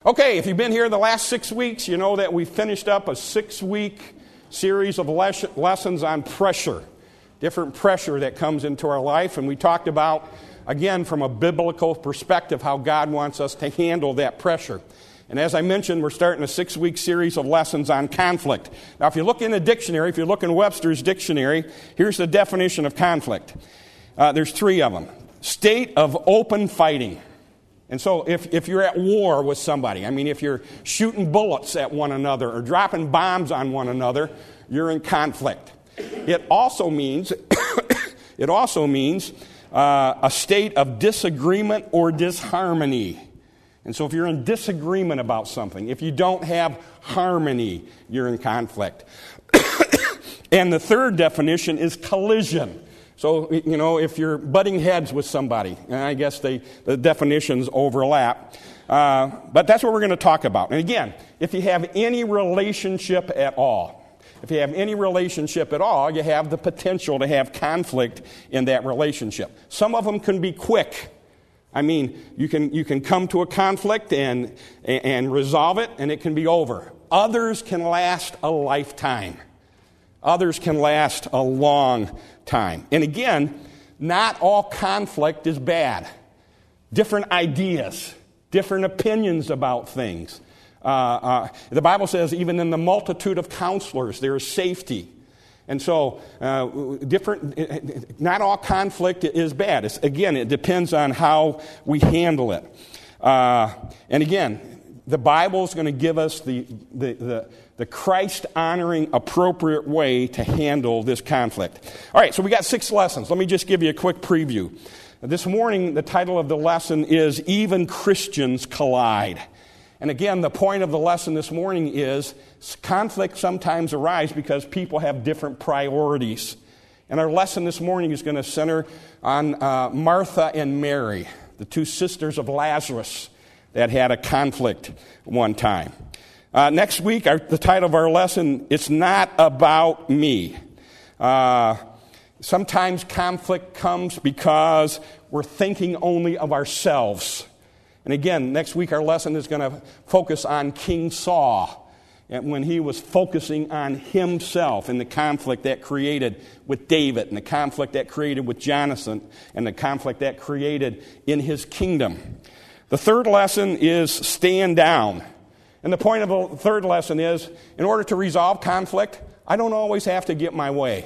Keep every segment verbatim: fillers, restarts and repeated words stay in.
Okay, if you've been here the last six weeks, you know that we finished up a six-week series of les- lessons on pressure, different pressure that comes into our life, and we talked about, again, from a biblical perspective, how God wants us to handle that pressure. And as I mentioned, we're starting a six-week series of lessons on conflict. Now, if you look in the dictionary, if you look in Webster's dictionary, here's the definition of conflict. Uh, there's three of them. State of open fighting. And so if, if you're at war with somebody, I mean, if you're shooting bullets at one another or dropping bombs on one another, you're in conflict. It also means, it also means uh, a state of disagreement or disharmony. And so if you're in disagreement about something, if you don't have harmony, you're in conflict. And the third definition is collision. So, you know, if you're butting heads with somebody, and I guess they, the definitions overlap, uh, but that's what we're going to talk about. And again, if you have any relationship at all, if you have any relationship at all, you have the potential to have conflict in that relationship. Some of them can be quick. I mean, you can you can come to a conflict and and resolve it, and it can be over. Others can last a lifetime. Others can last a long time. And again, not all conflict is bad. Different ideas, different opinions about things. Uh, uh, the Bible says even in the multitude of counselors there is safety. And so, uh, different. Not all conflict is bad. It's, again, it depends on how we handle it. Uh, and again, the Bible is going to give us the the the, the Christ-honoring, appropriate way to handle this conflict. All right, so we got six lessons. Let me just give you a quick preview. This morning, the title of the lesson is "Even Christians Collide." And again, the point of the lesson this morning is conflict sometimes arises because people have different priorities. And our lesson this morning is going to center on uh, Martha and Mary, the two sisters of Lazarus that had a conflict one time. Uh, next week, our, the title of our lesson, It's Not About Me. Uh, sometimes conflict comes because we're thinking only of ourselves. And again, next week our lesson is going to focus on King Saul, and when he was focusing on himself and the conflict that created with David and the conflict that created with Jonathan and the conflict that created in his kingdom. The third lesson is stand down. And the point of the third lesson is, in order to resolve conflict, I don't always have to get my way.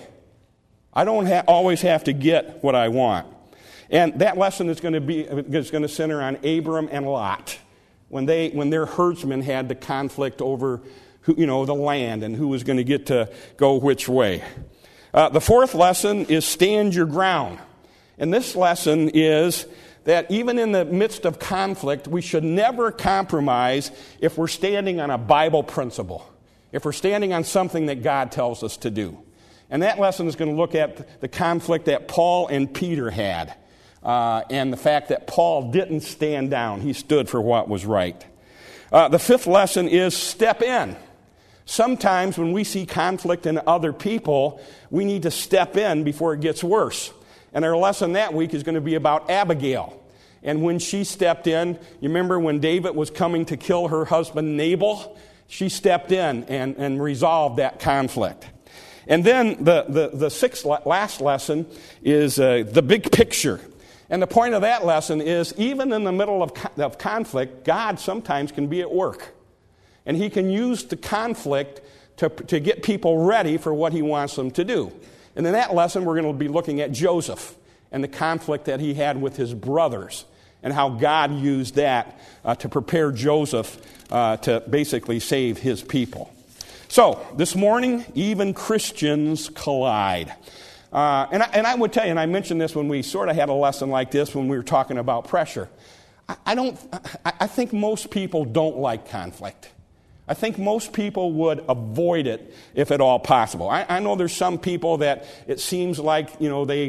I don't ha- always have to get what I want. And that lesson is going to be is going to center on Abram and Lot, when they when their herdsmen had the conflict over who, you know the land and who was going to get to go which way. Uh, the fourth lesson is stand your ground, and this lesson is that even in the midst of conflict, we should never compromise if we're standing on a Bible principle, if we're standing on something that God tells us to do. And that lesson is going to look at the conflict that Paul and Peter had. Uh, and the fact that Paul didn't stand down. He stood for what was right. Uh, the fifth lesson is step in. Sometimes when we see conflict in other people, we need to step in before it gets worse. And our lesson that week is going to be about Abigail. And when she stepped in, you remember when David was coming to kill her husband Nabal? She stepped in and, and resolved that conflict. And then the, the, the sixth last lesson is uh, the big picture. And the point of that lesson is, even in the middle of, of conflict, God sometimes can be at work. And he can use the conflict to, to get people ready for what he wants them to do. And in that lesson, we're going to be looking at Joseph and the conflict that he had with his brothers and how God used that uh, to prepare Joseph uh, to basically save his people. So, this morning, even Christians collide. Uh, and, I, and I would tell you, and I mentioned this when we sort of had a lesson like this when we were talking about pressure. I, I don't. I, I think most people don't like conflict. I think most people would avoid it if at all possible. I, I know there's some people that it seems like you know they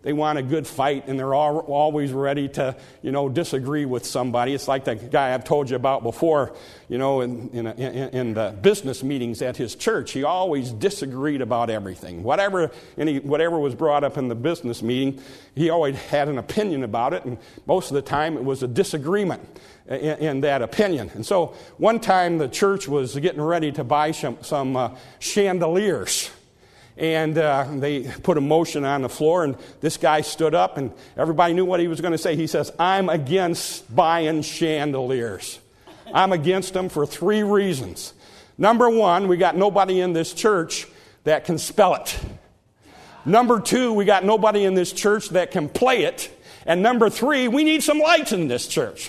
they want a good fight, and they're all, always ready to, you know, disagree with somebody. It's like the guy I've told you about before, you know, in, in, in, in the business meetings at his church. He always disagreed about everything. Whatever, any, whatever was brought up in the business meeting, he always had an opinion about it, and most of the time it was a disagreement in, in that opinion. And so one time the church was getting ready to buy some, some uh, chandeliers. And uh, they put a motion on the floor, and this guy stood up, and everybody knew what he was going to say. He says, I'm against buying chandeliers. I'm against them for three reasons. Number one, we got nobody in this church that can spell it. Number two, we got nobody in this church that can play it. And number three, we need some lights in this church.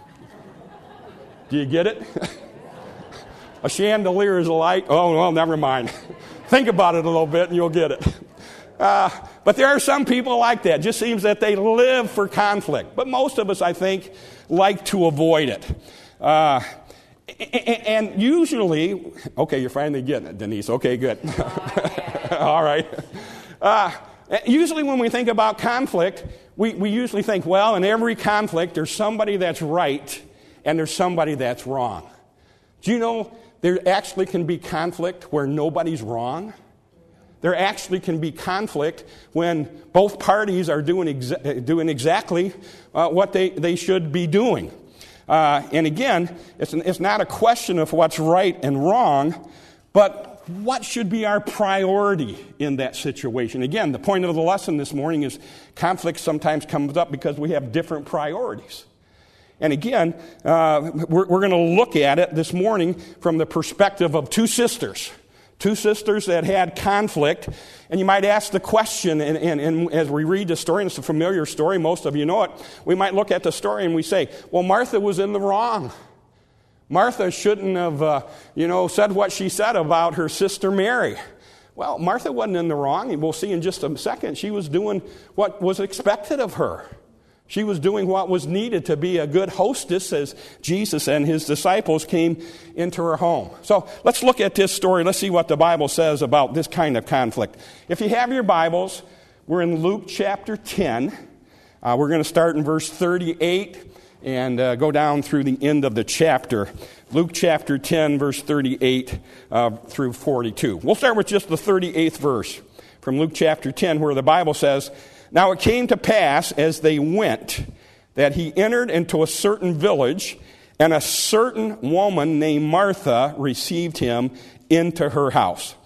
Do you get it? A chandelier is a light. Oh, well, never mind. Think about it a little bit and you'll get it. Uh, but there are some people like that. It just seems that they live for conflict. But most of us, I think, like to avoid it. Uh, and usually, okay, you're finally getting it, Denise. Okay, good. All right. Uh, usually when we think about conflict, we, we usually think, well, in every conflict, there's somebody that's right and there's somebody that's wrong. Do you know there actually can be conflict where nobody's wrong? There actually can be conflict when both parties are doing, exa- doing exactly uh, what they, they should be doing. Uh, and again, it's, an, it's not a question of what's right and wrong, but what should be our priority in that situation? Again, the point of the lesson this morning is conflict sometimes comes up because we have different priorities. And again, uh, we're, we're going to look at it this morning from the perspective of two sisters. Two sisters that had conflict. And you might ask the question, and, and, and as we read the story, and it's a familiar story, most of you know it, we might look at the story and we say, well, Martha was in the wrong. Martha shouldn't have, uh, you know, said what she said about her sister Mary. Well, Martha wasn't in the wrong, and we'll see in just a second. She was doing what was expected of her. She was doing what was needed to be a good hostess as Jesus and his disciples came into her home. So let's look at this story. Let's see what the Bible says about this kind of conflict. If you have your Bibles, we're in Luke chapter ten. Uh, we're going to start in verse thirty-eight and uh, go down through the end of the chapter. Luke chapter ten, verse thirty-eight uh, through forty-two. We'll start with just the thirty-eighth verse from Luke chapter ten, where the Bible says, now it came to pass as they went that he entered into a certain village, and a certain woman named Martha received him into her house.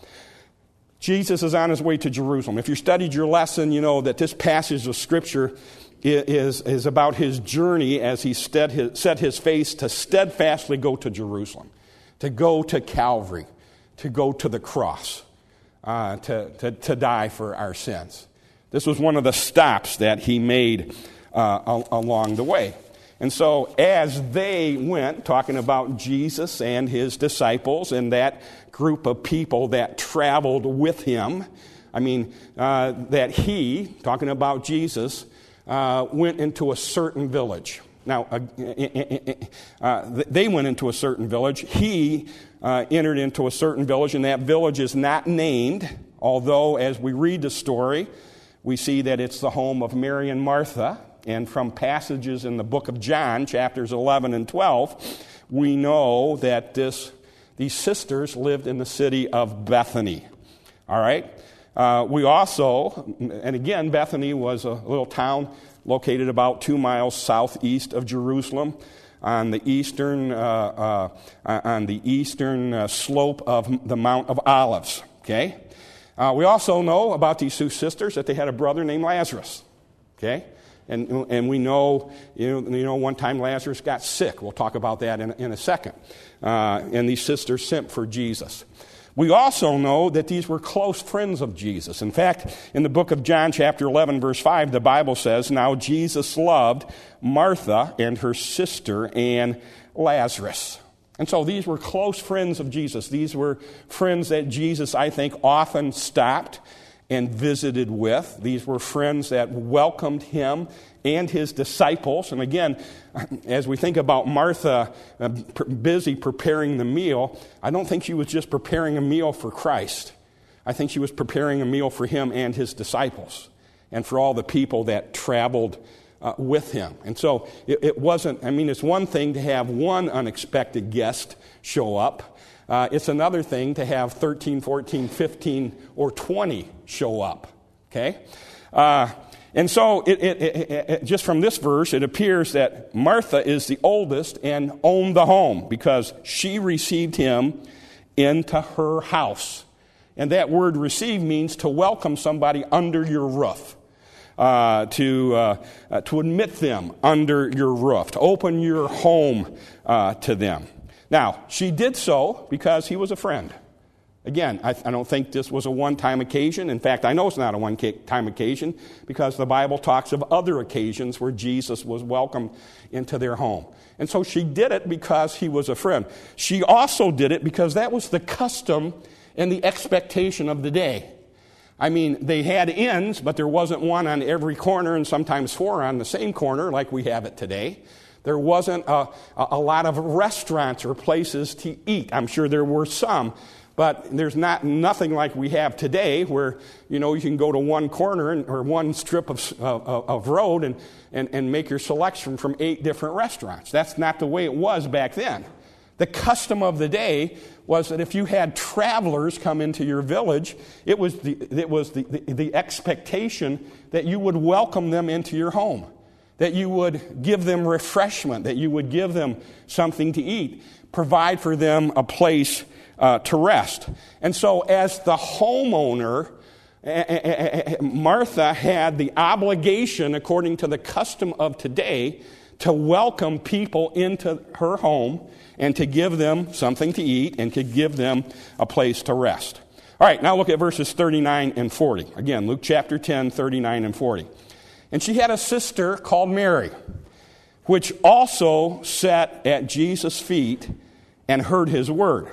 Jesus is on his way to Jerusalem. If you studied your lesson, you know that this passage of Scripture is, is about his journey as he stead his, set his face to steadfastly go to Jerusalem, to go to Calvary, to go to the cross, uh, to, to, to die for our sins. This was one of the stops that he made uh, along the way. And so as they went, talking about Jesus and his disciples and that group of people that traveled with him, I mean, uh, that he, talking about Jesus, uh, went into a certain village. Now, uh, uh, they went into a certain village. He uh, entered into a certain village, and that village is not named, although as we read the story, we see that it's the home of Mary and Martha. And from passages in the book of John, chapters eleven and twelve, we know that this, these sisters lived in the city of Bethany. All right? Uh, we also, and again, Bethany was a little town located about two miles southeast of Jerusalem on the eastern, uh, uh, on the eastern uh, slope of the Mount of Olives. Okay? Uh, we also know about these two sisters that they had a brother named Lazarus, okay? And and we know, you know, you know, one time Lazarus got sick. We'll talk about that in, in a second. Uh, and these sisters sent for Jesus. We also know that these were close friends of Jesus. In fact, in the book of John, chapter eleven, verse five, the Bible says, now Jesus loved Martha and her sister and Lazarus. And so these were close friends of Jesus. These were friends that Jesus, I think, often stopped and visited with. These were friends that welcomed him and his disciples. And again, as we think about Martha uh, busy preparing the meal, I don't think she was just preparing a meal for Christ. I think she was preparing a meal for him and his disciples. and for all the people that traveled uh, with him. And so it, it wasn't, I mean, it's one thing to have one unexpected guest show up. Uh, it's another thing to have thirteen, fourteen, fifteen, or twenty show up. Okay? Uh, and so it, it, it, it, just from this verse, it appears that Martha is the oldest and owned the home because she received him into her house. And that word receive means to welcome somebody under your roof, uh, to uh, uh, to admit them under your roof, to open your home uh, to them. Now, she did so because he was a friend. Again, I, I don't think this was a one-time occasion. In fact, I know it's not a one-time occasion because the Bible talks of other occasions where Jesus was welcomed into their home. And so she did it because he was a friend. She also did it because that was the custom and the expectation of the day. I mean, they had inns, but there wasn't one on every corner and sometimes four on the same corner like we have it today. There wasn't a, a lot of restaurants or places to eat. I'm sure there were some, but there's not nothing like we have today where, you know, you can go to one corner and, or one strip of, of, of road and, and, and make your selection from eight different restaurants. That's not the way it was back then. The custom of the day was that if you had travelers come into your village, it was the, it was the, the, the expectation that you would welcome them into your home, that you would give them refreshment, that you would give them something to eat, provide for them a place uh, to rest. And so as the homeowner, Martha had the obligation, according to the custom of today, to welcome people into her home and to give them something to eat and to give them a place to rest. All right, now look at verses thirty-nine and forty. Again, Luke chapter ten, thirty-nine and forty. And she had a sister called Mary, which also sat at Jesus' feet and heard his word.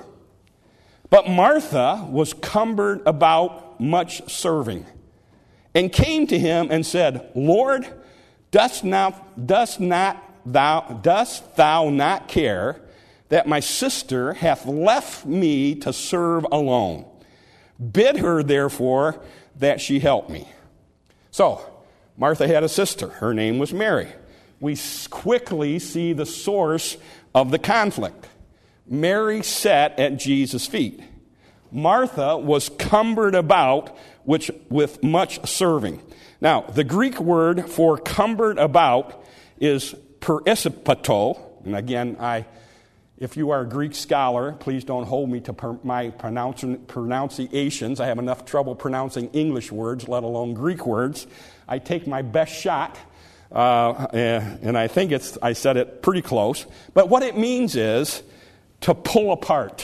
But Martha was cumbered about much serving, and came to him and said, Lord, dost not, dost not thou, dost thou not care that my sister hath left me to serve alone? Bid her, therefore, that she help me. So, Martha had a sister. Her name was Mary. We quickly see the source of the conflict. Mary sat at Jesus' feet. Martha was cumbered about which, with much serving. Now, the Greek word for cumbered about is perispato. And again, I, if you are a Greek scholar, please don't hold me to per, my pronunciations. I have enough trouble pronouncing English words, let alone Greek words. I take my best shot, uh, and I think it's, I said it pretty close. But what it means is to pull apart,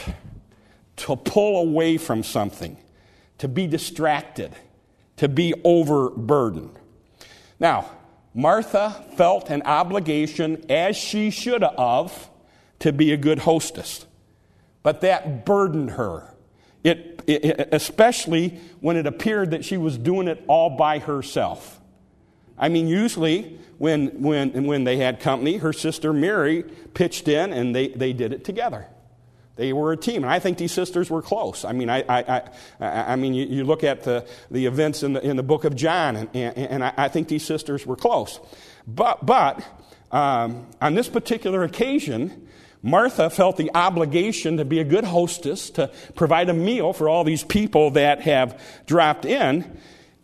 to pull away from something, to be distracted, to be overburdened. Now, Martha felt an obligation, as she should have, to be a good hostess. But that burdened her. It, it, especially when it appeared that she was doing it all by herself. I mean, usually when when when they had company, her sister Mary pitched in and they, they did it together. They were a team, and I think these sisters were close. I mean, I I I, I mean, you, you look at the, the events in the in the book of John, and and, and I, I think these sisters were close. But but um, on this particular occasion, Martha felt the obligation to be a good hostess, to provide a meal for all these people that have dropped in,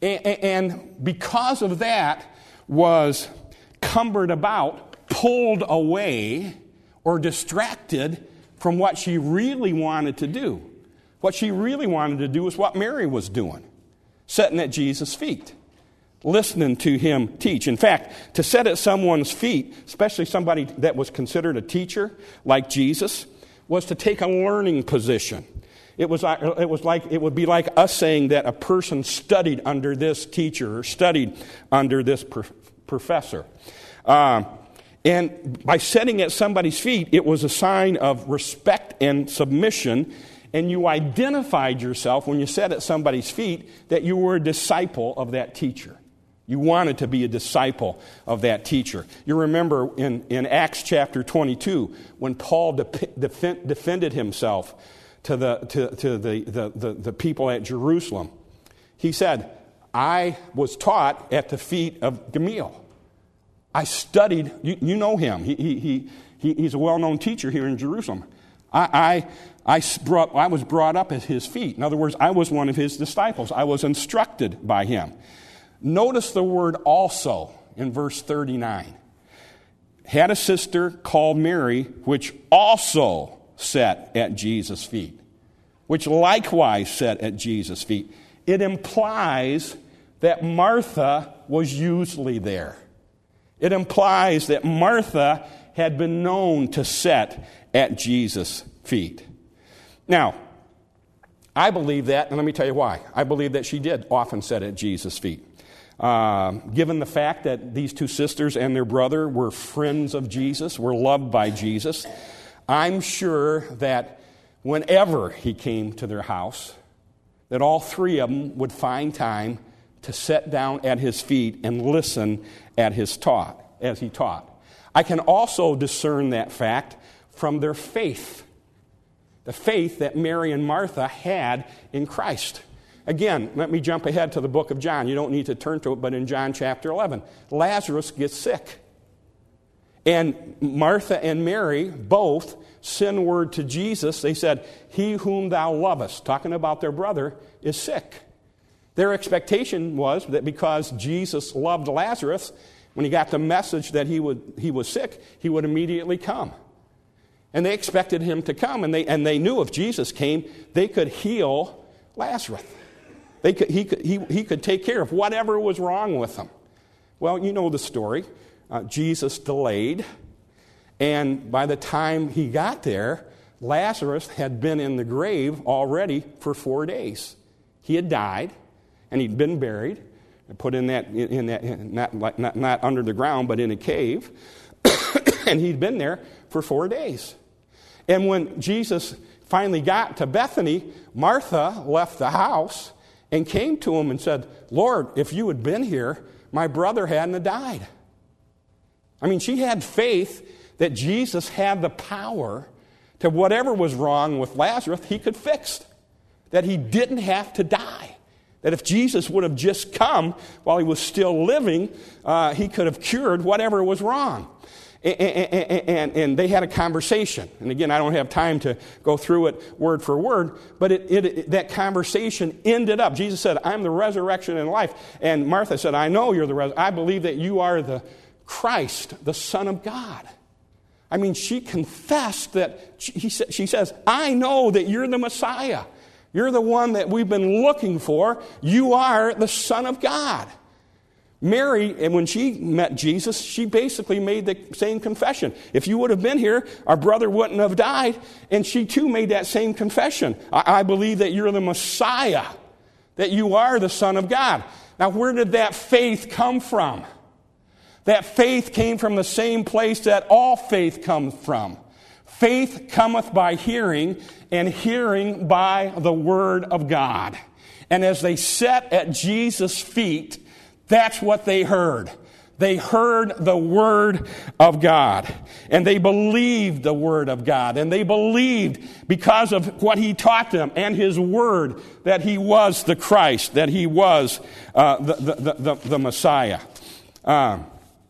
and because of that was cumbered about, pulled away, or distracted from what she really wanted to do. What she really wanted to do was what Mary was doing, sitting at Jesus' feet, listening to him teach. In fact, to sit at someone's feet, especially somebody that was considered a teacher like Jesus, was to take a learning position. It was like, it was like it would be like us saying that a person studied under this teacher or studied under this prof- professor. Um, and by sitting at somebody's feet, it was a sign of respect and submission. And you identified yourself when you sat at somebody's feet that you were a disciple of that teacher. You wanted to be a disciple of that teacher. You remember in, in Acts chapter twenty-two when Paul de- defend, defended himself to the to, to the, the, the, the people at Jerusalem. He said, I was taught at the feet of Gamaliel. I studied, you, you know him. He, he, he, he's a well-known teacher here in Jerusalem. I, I, I, brought, I was brought up at his feet. In other words, I was one of his disciples. I was instructed by him. Notice the word also in verse thirty-nine. Had a sister called Mary, which also sat at Jesus' feet, which likewise sat at Jesus' feet. It implies that Martha was usually there. It implies that Martha had been known to sit at Jesus' feet. Now, I believe that, and let me tell you why. I believe that she did often sit at Jesus' feet. Uh, given the fact that these two sisters and their brother were friends of Jesus, were loved by Jesus, I'm sure that whenever he came to their house, that all three of them would find time to sit down at his feet and listen at his taught, as he taught. I can also discern that fact from their faith, the faith that Mary and Martha had in Christ. Again, let me jump ahead to the book of John. You don't need to turn to it, but in John chapter eleven, Lazarus gets sick. And Martha and Mary both send word to Jesus. They said, "He whom thou lovest," talking about their brother, "is sick." Their expectation was that because Jesus loved Lazarus, when he got the message that he would he was sick, he would immediately come. And they expected him to come, and they and they knew if Jesus came, they could heal Lazarus. They could, he, could, he, he could take care of whatever was wrong with him. Well, you know the story. Uh, Jesus delayed, and by the time he got there, Lazarus had been in the grave already for four days. He had died, and he'd been buried, and put in that, in that not, not, not under the ground, but in a cave, and he'd been there for four days. And when Jesus finally got to Bethany, Martha left the house and came to him and said, "Lord, if you had been here, my brother hadn't have died." I mean, she had faith that Jesus had the power to whatever was wrong with Lazarus, he could fix. That he didn't have to die. That if Jesus would have just come while he was still living, uh, he could have cured whatever was wrong. And, and, and, and they had a conversation. And again, I don't have time to go through it word for word, but it, it, it, that conversation ended up. Jesus said, "I'm the resurrection and life." And Martha said, "I know you're the resurrection. I believe that you are the Christ, the Son of God." I mean, she confessed that, she, she says, "I know that you're the Messiah. You're the one that we've been looking for. You are the Son of God." Mary, and when she met Jesus, she basically made the same confession. "If you would have been here, our brother wouldn't have died." And she too made that same confession. I, I believe that you're the Messiah, that you are the Son of God. Now, where did that faith come from? That faith came from the same place that all faith comes from. Faith cometh by hearing, and hearing by the word of God. And as they sat at Jesus' feet, that's what they heard. They heard the Word of God. And they believed the Word of God. And they believed, because of what He taught them and His Word, that He was the Christ, that He was uh, the, the, the, the Messiah. Um,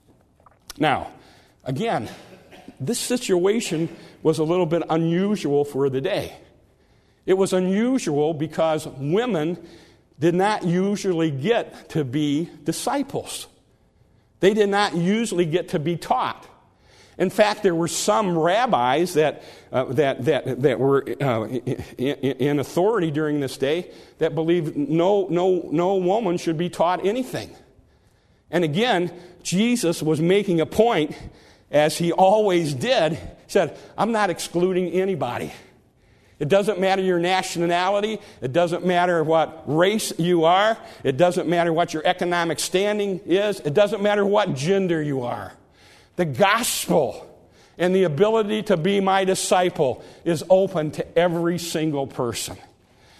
now, again, this situation was a little bit unusual for the day. It was unusual because women did not usually get to be disciples. They did not usually get to be taught. In fact, there were some rabbis that uh, that that that were uh, in, in authority during this day that believed no no no woman should be taught anything. And again, Jesus was making a point, as he always did. He said, "I'm not excluding anybody. It doesn't matter your nationality. It doesn't matter what race you are. It doesn't matter what your economic standing is. It doesn't matter what gender you are. The gospel and the ability to be my disciple is open to every single person."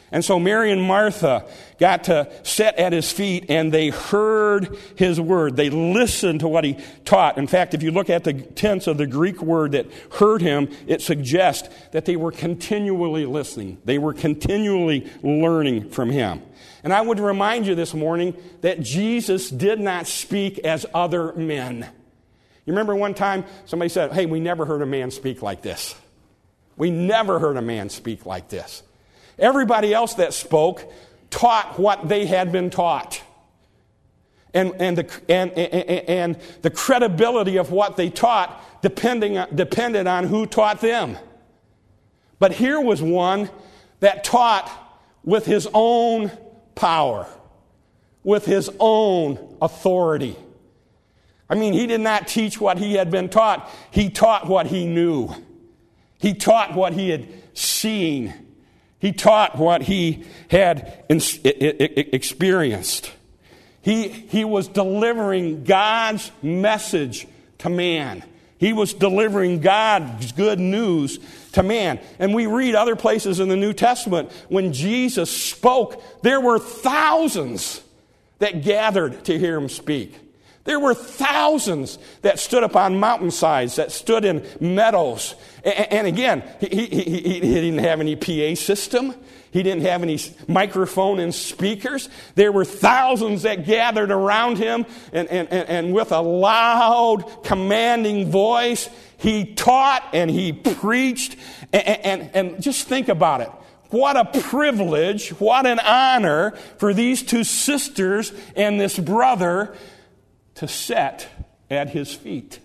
And so Mary and Martha got to sit at his feet, and they heard his word. They listened to what he taught. In fact, if you look at the tense of the Greek word that heard him, it suggests that they were continually listening. They were continually learning from him. And I would remind you this morning that Jesus did not speak as other men. You remember one time somebody said, hey, we never heard a man speak like this. We never heard a man speak like this. Everybody else that spoke taught what they had been taught. And, and, the, and, and, and the credibility of what they taught depending, depended on who taught them. But here was one that taught with his own power, with his own authority. I mean, he did not teach what he had been taught. He taught what he knew. He taught what he had seen. He taught what he had experienced. He, he was delivering God's message to man. He was delivering God's good news to man. And we read other places in the New Testament, when Jesus spoke, there were thousands that gathered to hear him speak. There were thousands that stood up on mountainsides, that stood in meadows. And, and again, he, he, he, he didn't have any P A system. He didn't have any microphone and speakers. There were thousands that gathered around him, and, and, and, and with a loud, commanding voice, he taught and he preached. And, and, and just think about it. What a privilege, what an honor for these two sisters and this brother to sit at his feet,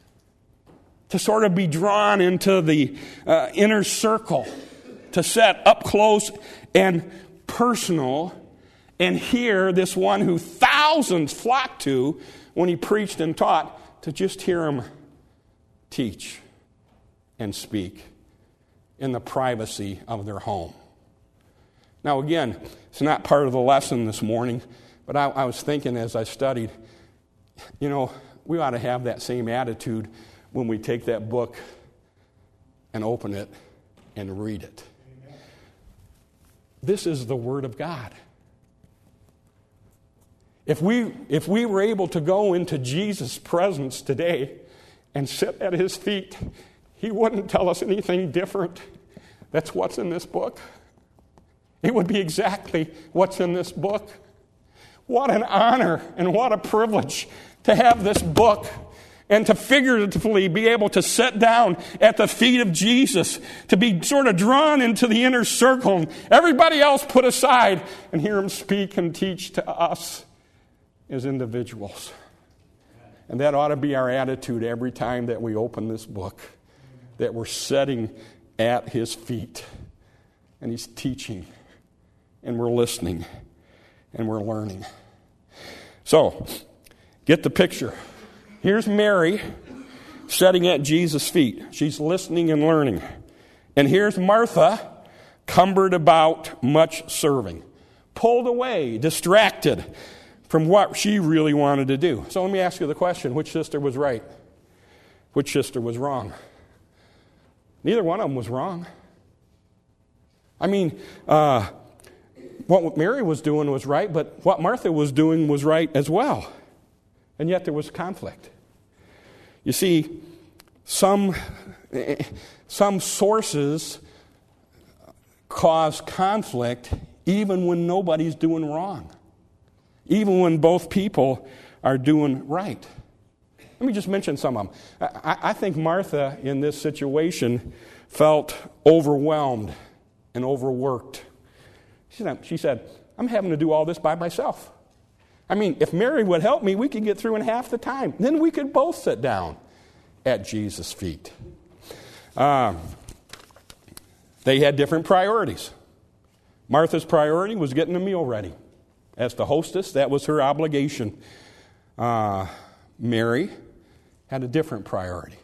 to sort of be drawn into the uh, inner circle, to sit up close and personal and hear this one who thousands flocked to when he preached and taught, to just hear him teach and speak in the privacy of their home. Now again, it's not part of the lesson this morning, but I, I was thinking as I studied, you know, we ought to have that same attitude when we take that book and open it and read it. Amen. This is the Word of God. If we, if we were able to go into Jesus' presence today and sit at his feet, he wouldn't tell us anything different. That's what's in this book. It would be exactly what's in this book. What an honor and what a privilege to have this book and to figuratively be able to sit down at the feet of Jesus, to be sort of drawn into the inner circle and everybody else put aside and hear him speak and teach to us as individuals. And that ought to be our attitude every time that we open this book, that we're sitting at his feet and he's teaching and we're listening and we're learning. So, get the picture. Here's Mary sitting at Jesus' feet. She's listening and learning. And here's Martha, cumbered about much serving, pulled away, distracted from what she really wanted to do. So let me ask you the question, which sister was right? Which sister was wrong? Neither one of them was wrong. I mean, uh, what Mary was doing was right, but what Martha was doing was right as well. And yet there was conflict. You see, some, some sources cause conflict even when nobody's doing wrong, even when both people are doing right. Let me just mention some of them. I, I think Martha in this situation felt overwhelmed and overworked. She said, she said, I'm having to do all this by myself. I mean, if Mary would help me, we could get through in half the time. Then we could both sit down at Jesus' feet. Um, they had different priorities. Martha's priority was getting the meal ready. As the hostess, that was her obligation. Uh, Mary had a different priority.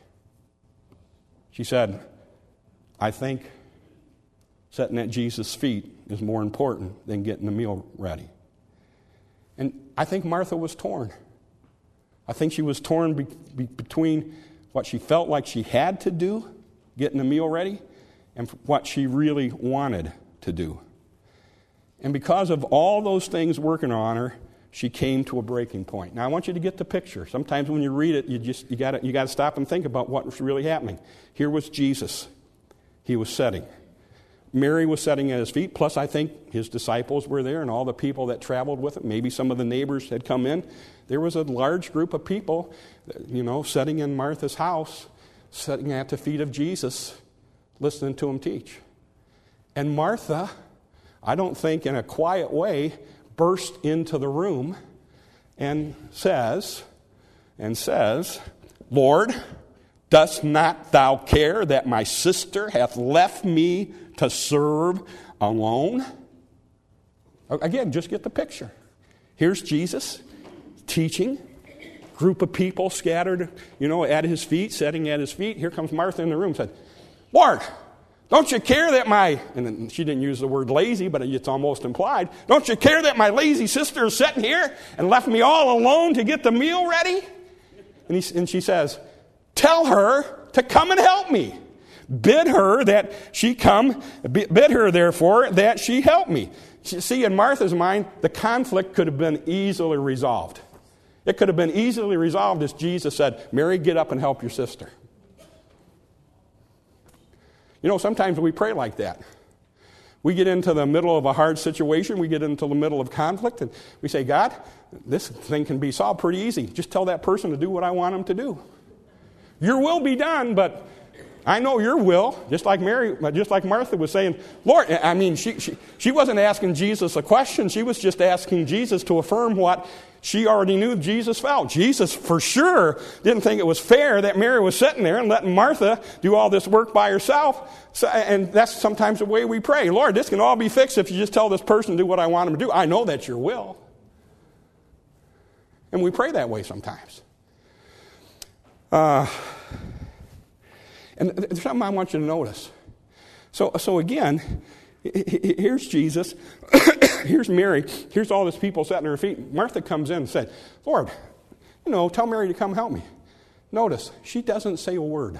She said, I think sitting at Jesus' feet is more important than getting the meal ready. And I think Martha was torn. I think she was torn be- be- between what she felt like she had to do, getting the meal ready, and what she really wanted to do. And because of all those things working on her, she came to a breaking point. Now I want you to get the picture. Sometimes when you read it, you just you got you got to stop and think about what was really happening. Here was Jesus. He was sitting. Mary was sitting at his feet. Plus, I think his disciples were there, and all the people that traveled with him. Maybe some of the neighbors had come in. There was a large group of people, you know, sitting in Martha's house, sitting at the feet of Jesus, listening to him teach. And Martha, I don't think in a quiet way, burst into the room and says, and says, Lord, dost not thou care that my sister hath left me to serve alone? Again, just get the picture. Here's Jesus teaching, group of people scattered, you know, at his feet, sitting at his feet. Here comes Martha in the room and said, Lord, don't you care that my, and she didn't use the word lazy, but it's almost implied, don't you care that my lazy sister is sitting here and left me all alone to get the meal ready? And, he, and she says, tell her to come and help me. Bid her that she come, bid her therefore that she help me. See, in Martha's mind, the conflict could have been easily resolved. It could have been easily resolved as Jesus said, Mary, get up and help your sister. You know, sometimes we pray like that. We get into the middle of a hard situation. We get into the middle of conflict. And we say, God, this thing can be solved pretty easy. Just tell that person to do what I want them to do. Your will be done, but I know your will. Just like Mary, just like Martha was saying, Lord, I mean, she, she, she wasn't asking Jesus a question. She was just asking Jesus to affirm what she already knew Jesus felt. Jesus, for sure, didn't think it was fair that Mary was sitting there and letting Martha do all this work by herself. So, and that's sometimes the way we pray. Lord, this can all be fixed if you just tell this person to do what I want them to do. I know that's your will. And we pray that way sometimes. Uh, and there's something I want you to notice. So, so again, here's Jesus, here's Mary, here's all these people sitting at her feet. Martha comes in and said, Lord, you know, tell Mary to come help me. Notice, she doesn't say a word.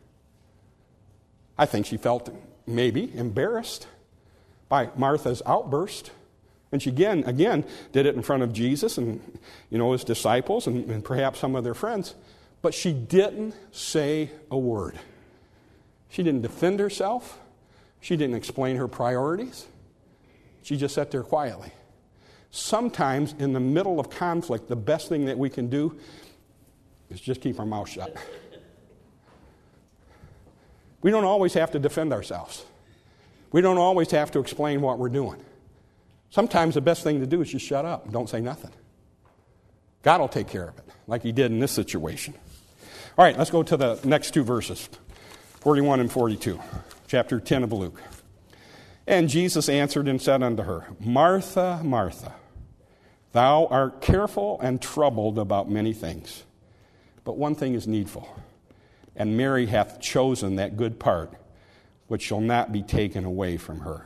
I think she felt maybe embarrassed by Martha's outburst. And she again, again did it in front of Jesus and, you know, his disciples and, and perhaps some of their friends. But she didn't say a word. She didn't defend herself. She didn't explain her priorities. She just sat there quietly. Sometimes in the middle of conflict, the best thing that we can do is just keep our mouth shut. We don't always have to defend ourselves. We don't always have to explain what we're doing. Sometimes the best thing to do is just shut up and don't say nothing. God will take care of it, like he did in this situation. All right, let's go to the next two verses, forty-one and forty-two, chapter ten of Luke. And Jesus answered and said unto her, Martha, Martha, thou art careful and troubled about many things, but one thing is needful. And Mary hath chosen that good part, which shall not be taken away from her.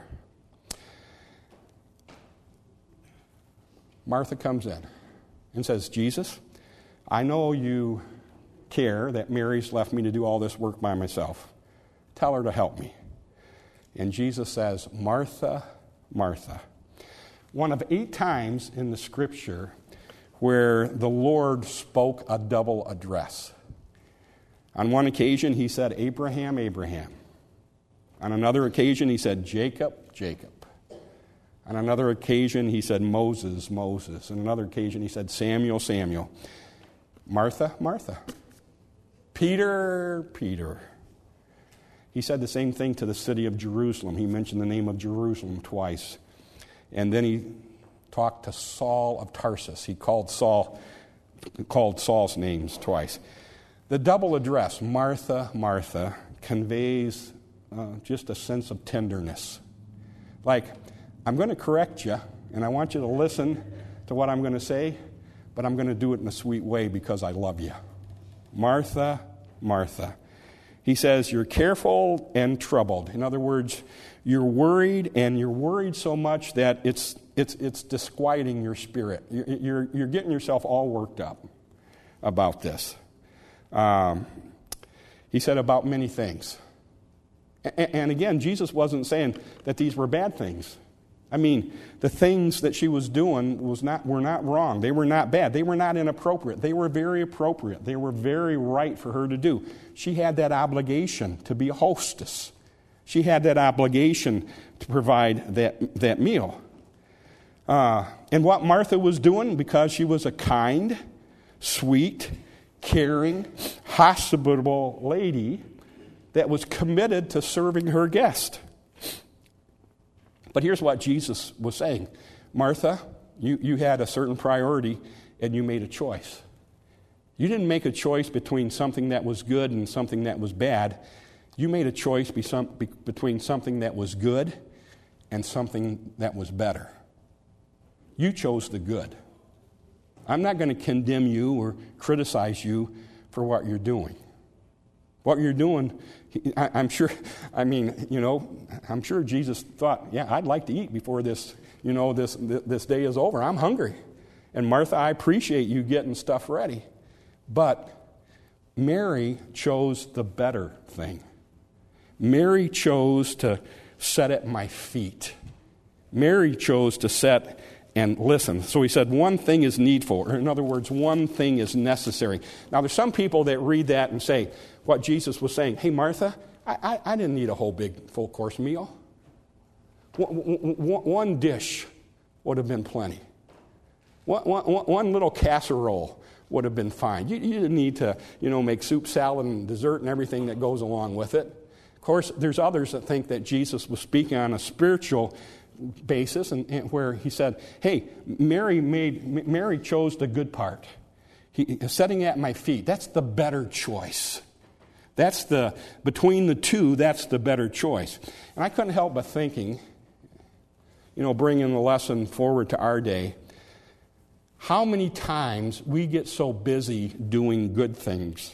Martha comes in and says, Jesus, I know you care that Mary's left me to do all this work by myself. Tell her to help me. And Jesus says, Martha, Martha. One of eight times in the Scripture where the Lord spoke a double address. On one occasion, he said, Abraham, Abraham. On another occasion, he said, Jacob, Jacob. On another occasion, he said, Moses, Moses. On another occasion, he said, Samuel, Samuel. Martha, Martha. Peter, Peter. He said the same thing to the city of Jerusalem. He mentioned the name of Jerusalem twice. And then he talked to Saul of Tarsus. He called Saul, called Saul's names twice. The double address, Martha, Martha, conveys uh, just a sense of tenderness. Like, I'm going to correct you, and I want you to listen to what I'm going to say, but I'm going to do it in a sweet way because I love you. Martha, Martha. He says, you're careful and troubled. In other words, you're worried, and you're worried so much that it's it's it's disquieting your spirit. You're, you're, you're getting yourself all worked up about this. Um, he said about many things. And, and again, Jesus wasn't saying that these were bad things. I mean, the things that she was doing was not, were not wrong. They were not bad. They were not inappropriate. They were very appropriate. They were very right for her to do. She had that obligation to be a hostess. She had that obligation to provide that, that meal. Uh, and what Martha was doing, because she was a kind, sweet, caring, hospitable lady that was committed to serving her guest. But here's what Jesus was saying. Martha, you, you had a certain priority and you made a choice. You didn't make a choice between something that was good and something that was bad. You made a choice be some, be, between something that was good and something that was better. You chose the good. I'm not going to condemn you or criticize you for what you're doing. What you're doing, I, I'm sure, I mean, you know, I'm sure Jesus thought, yeah, I'd like to eat before this, you know, this, this day is over. I'm hungry. And Martha, I appreciate you getting stuff ready. But Mary chose the better thing. Mary chose to sit at my feet. Mary chose to sit and listen. So he said, one thing is needful, or in other words, one thing is necessary. Now, there's some people that read that and say, what Jesus was saying, hey, Martha, I, I, I didn't need a whole big full-course meal. One, one, one dish would have been plenty. One, one, one little casserole would have been fine. You, you didn't need to, you know, make soup, salad, and dessert and everything that goes along with it. Of course, there's others that think that Jesus was speaking on a spiritual basis, and, and where he said, hey, Mary made Mary chose the good part. He, sitting at my feet, that's the better choice. That's the, between the two, that's the better choice. And I couldn't help but thinking, you know, bringing the lesson forward to our day, how many times we get so busy doing good things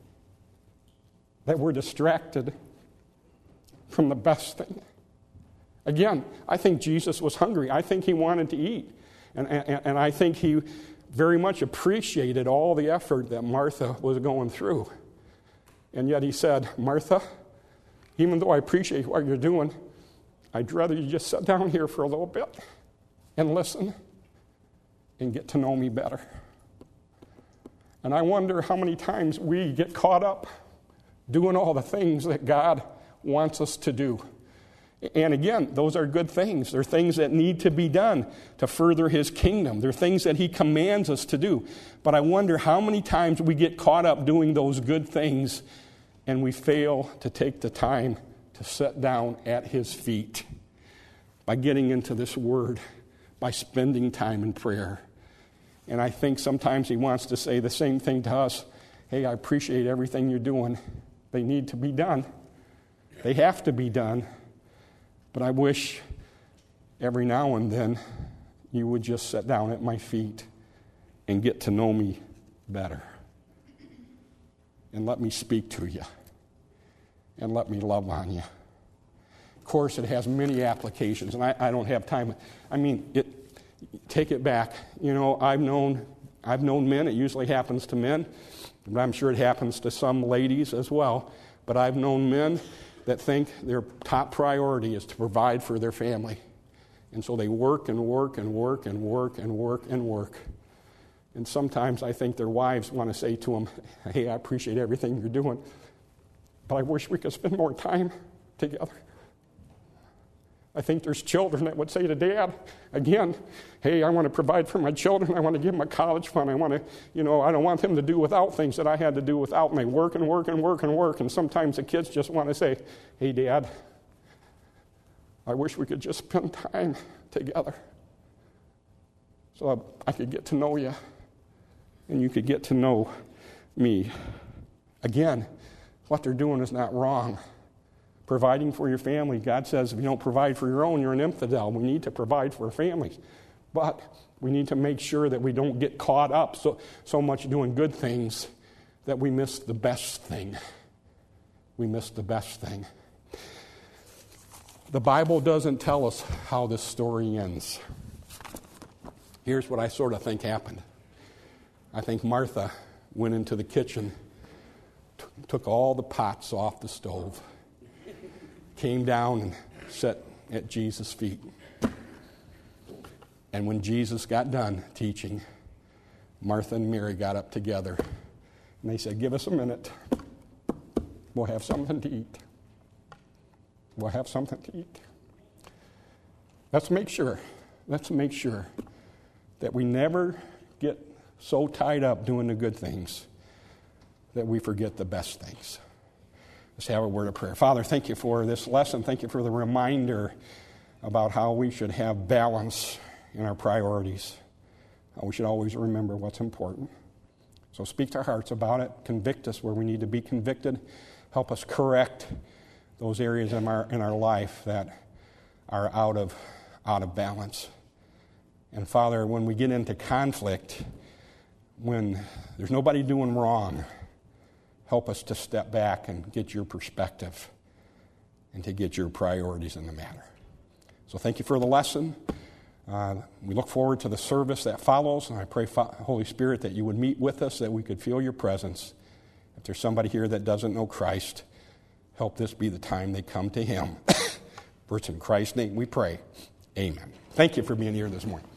that we're distracted from the best thing. Again, I think Jesus was hungry. I think he wanted to eat. And, and, and I think he very much appreciated all the effort that Martha was going through. And yet he said, Martha, even though I appreciate what you're doing, I'd rather you just sit down here for a little bit and listen and get to know me better. And I wonder how many times we get caught up doing all the things that God wants us to do. And again, those are good things. They're things that need to be done to further his kingdom. They're things that he commands us to do. But I wonder how many times we get caught up doing those good things and we fail to take the time to sit down at his feet by getting into this word, by spending time in prayer. And I think sometimes he wants to say the same thing to us. Hey, I appreciate everything you're doing. They need to be done. They have to be done. But I wish every now and then you would just sit down at my feet and get to know me better. And let me speak to you. And let me love on you. Of course, it has many applications, and I, I don't have time. I mean, it, take it back. You know, I've known, I've known men. It usually happens to men. But I'm sure it happens to some ladies as well. But I've known men that think their top priority is to provide for their family. And so they work and work and work and work and work and work. And sometimes I think their wives want to say to them, hey, I appreciate everything you're doing, but I wish we could spend more time together. I think there's children that would say to dad, again, hey, I want to provide for my children. I want to give them a college fund. I want to, you know, I don't want them to do without things that I had to do without. And they work and work and work and work. And sometimes the kids just want to say, hey, Dad, I wish we could just spend time together so I could get to know you and you could get to know me. Again, what they're doing is not wrong. Providing for your family. God says if you don't provide for your own, you're an infidel. We need to provide for our families. But we need to make sure that we don't get caught up so, so much doing good things that we miss the best thing. We miss the best thing. The Bible doesn't tell us how this story ends. Here's what I sort of think happened. I think Martha went into the kitchen, t- took all the pots off the stove, came down and sat at Jesus' feet. And when Jesus got done teaching, Martha and Mary got up together, and they said, give us a minute. We'll have something to eat. We'll have something to eat. Let's make sure, let's make sure that we never get so tied up doing the good things that we forget the best things. Let's have a word of prayer. Father, thank you for this lesson. Thank you for the reminder about how we should have balance in our priorities. How we should always remember what's important. So speak to our hearts about it. Convict us where we need to be convicted. Help us correct those areas in our in our life that are out of out of balance. And Father, when we get into conflict, when there's nobody doing wrong, help us to step back and get your perspective and to get your priorities in the matter. So thank you for the lesson. Uh, we look forward to the service that follows, and I pray, Holy Spirit, that you would meet with us, that we could feel your presence. If there's somebody here that doesn't know Christ, help this be the time they come to him. For it's in Christ's name we pray. Amen. Thank you for being here this morning.